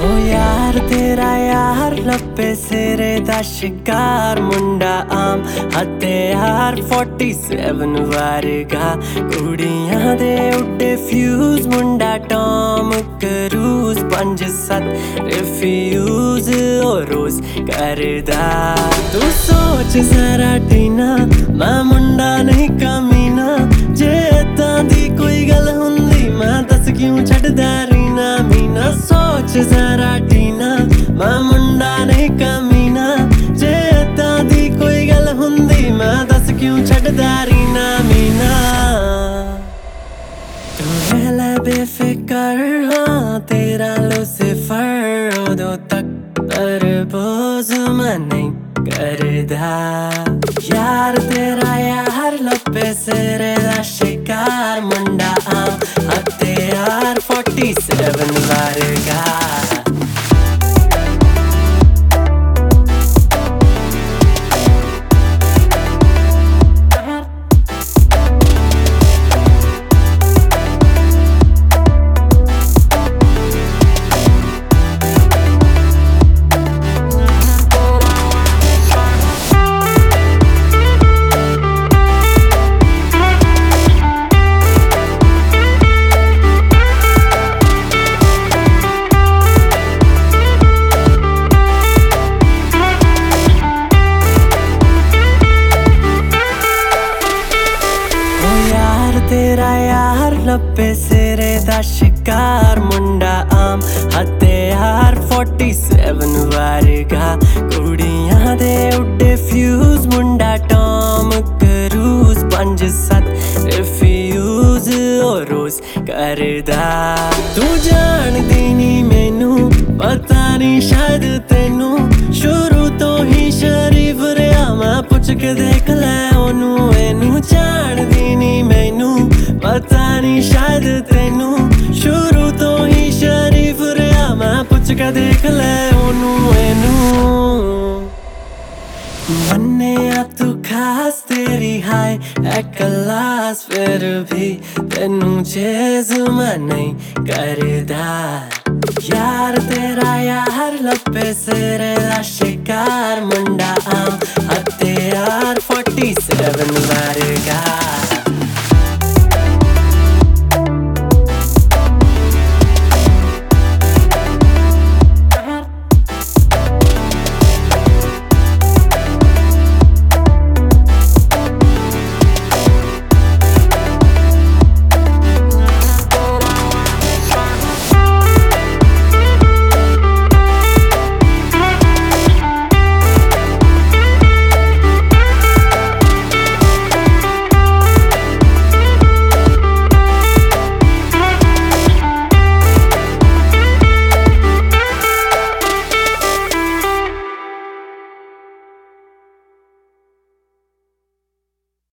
ओ यार तेरा यार लपे सिरे दा शिकार मुंडा आम हत्यार 47 वर्गा कुड़ियां दे उड्डे फ्यूज मुंडा टॉम क्रूज 5-7 रिफ्यूज ओ रोज करदा तू सोच जरा टीना मैं मुंडा नहीं कमीना जे इदां दी कोई गल हुंदी मैं दस क्यों छड्डदा रीना मीना सोच जरा टीना मैं मुंडा नहीं कमीना जे इदां दी कोई गल हुंदी मैं दस क्यों छड्डदा रीना मीना तू रहला बेफिकर हाँ तेरा लूसीफर उदों तक तरबोज मैं नहीं करदा यार तेरा यार लपे सिरे दा शिकार मुंडा आम हत्यार 47 वर्गा तेरा यार लपे सिरे दा शिकार मुंडा आम हत्यार 47 वर्गा कुड़ियां दे उड्डे फ्यूज मुंडा टॉम क्रूज 5-7 रिफ्यूज ओ रोज करदा तू जानदी नी मैनू पता नी शायद तेनू शुरू तो ही शरीफ रहा मैं पुछ के देख लै ओनू एनू जानदी नी मैनू पता नी शायद तेनू शुरू तो ही शरीफ रहा मैं पुछ के देख लै ओनू एनू मन्ने तू खास तेरी हाय क्लास फिर भी तेनू चेज मैं नहीं करदा यार तेरा यार लपे सिरे दा शिकार मुंडा आम हत्यार 47 वर्गा